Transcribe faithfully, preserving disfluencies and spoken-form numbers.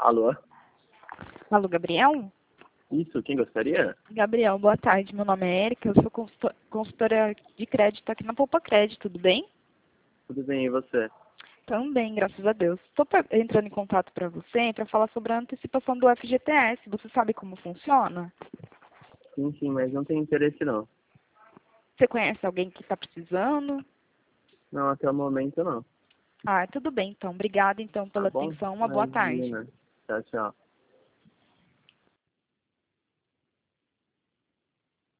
Alô? Alô, Gabriel? Isso, quem gostaria? Gabriel, boa tarde. Meu nome é Erika, eu sou consultor- consultora de crédito aqui na Poupa Crédito, tudo bem? Tudo bem, e você? Também, graças a Deus. Estou entrando em contato para você para falar sobre a antecipação do F G T S. Você sabe como funciona? Sim, sim, mas não tem interesse não. Você conhece alguém que está precisando? Não, até o momento não. Ah, tudo bem, então. Obrigada, então, Tá pela bom? atenção. Uma boa tarde. Imagina. Tchau, tchau.